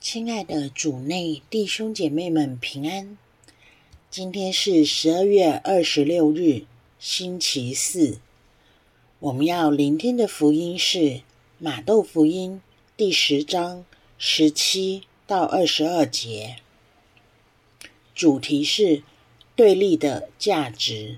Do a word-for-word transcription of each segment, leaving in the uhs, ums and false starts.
亲爱的主内弟兄姐妹们平安，今天是十二月二十六日，星期四。我们要聆听的福音是马窦福音第十章十七到二十二节，主题是对立的价值。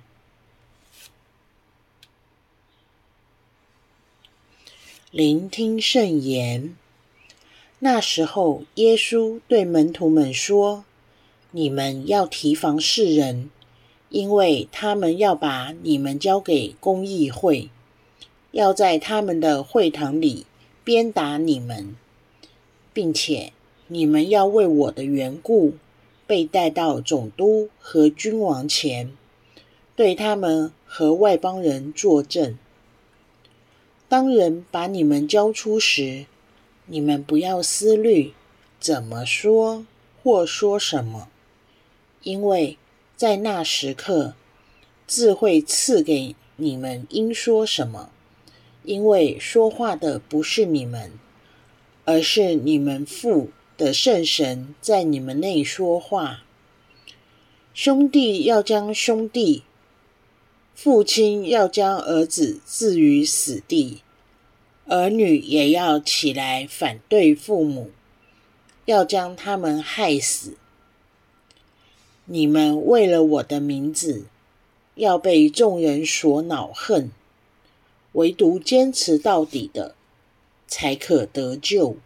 聆听圣言。那时候，耶稣对门徒们说：你们要提防世人，因为他们要把你们交给公议会，要在他们的会堂里鞭打你们，并且你们要为我的缘故被带到总督和君王前，对他们和外邦人作证。当人把你们交出时，你们不要思虑怎么说或说什么，因为在那时刻，自会赐给你们应说什么，因为说话的不是你们，而是你们父的圣神在你们内说话。兄弟要将兄弟，父亲要将儿子置于死地，儿女也要起来反对父母，要将他们害死。你们为了我的名字，要被众人所恼恨，唯独坚持到底的，才可得救。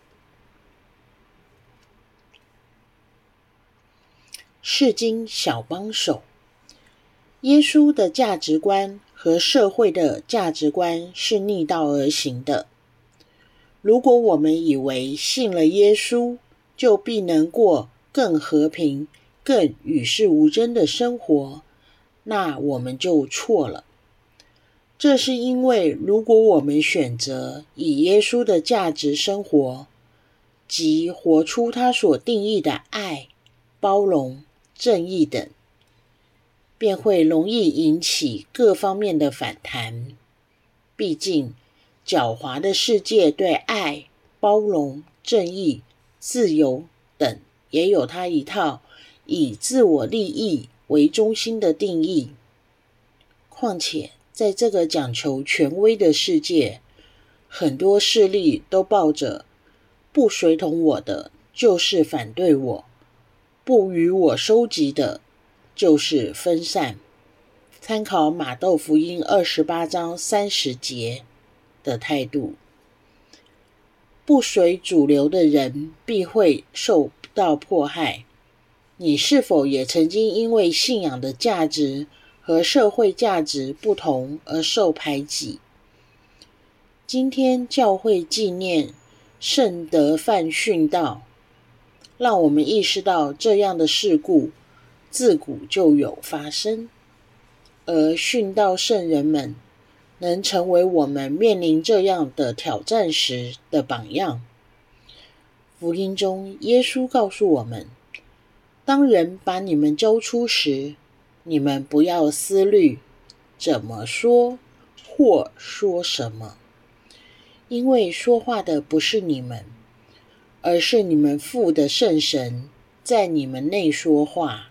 释经小帮手。耶稣的价值观和社会的价值观是逆道而行的。如果我们以为信了耶稣，就必能过更和平、更与世无争的生活，那我们就错了。这是因为，如果我们选择以耶稣的价值生活，即活出他所定义的爱、包容、正义等，便会容易引起各方面的反弹。毕竟，狡猾的世界对爱、包容、正义、自由等也有它一套以自我利益为中心的定义。况且，在这个讲求权威的世界，很多势力都抱着不随同我的就是反对我，不与我收集的就是分散。参考马窦福音二十八章三十节的态度。不随主流的人必会受到迫害。你是否也曾经因为信仰的价值和社会价值不同而受排挤？今天教会纪念圣德范殉道，让我们意识到这样的事故自古就有发生，而殉道圣人们能成为我们面临这样的挑战时的榜样。福音中，耶稣告诉我们，当人把你们交出时，你们不要思虑怎么说或说什么，因为说话的不是你们，而是你们父的圣神在你们内说话。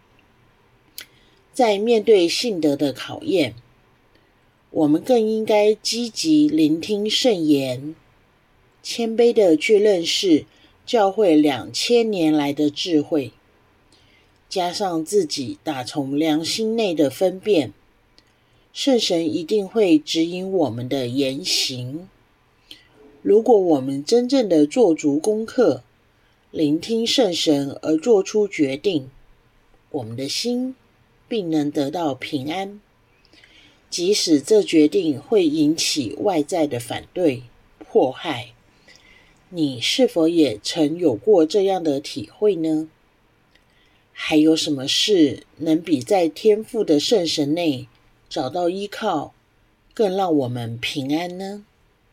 在面对信德的考验，我们更应该积极聆听圣言，谦卑地去认识教会两千年来的智慧，加上自己打从良心内的分辨，圣神一定会指引我们的言行。如果我们真正的做足功课，聆听圣神而做出决定，我们的心并能得到平安。即使这决定会引起外在的反对、迫害，你是否也曾有过这样的体会呢？还有什么事能比在天父的圣神内找到依靠，更让我们平安呢？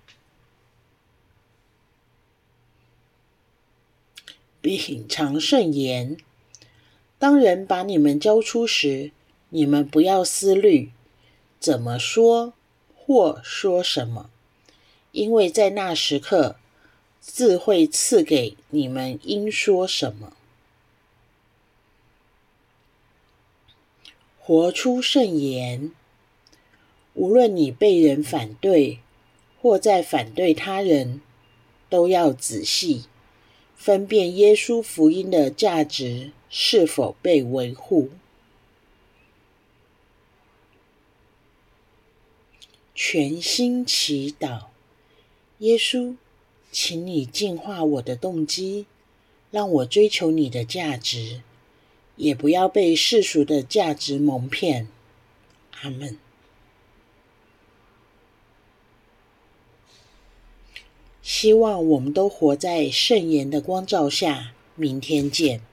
品尝圣言。当人把你们交出时，你们不要思虑怎么说或说什么，因为在那时刻， 自会赐给你们应说什么。活出圣言。无论你被人反对，或在反对他人，都要仔细分辨耶稣福音的价值是否被维护。全心祈祷。耶稣，请你净化我的动机，让我追求你的价值，也不要被世俗的价值蒙骗。阿们。希望我们都活在圣言的光照下，明天见。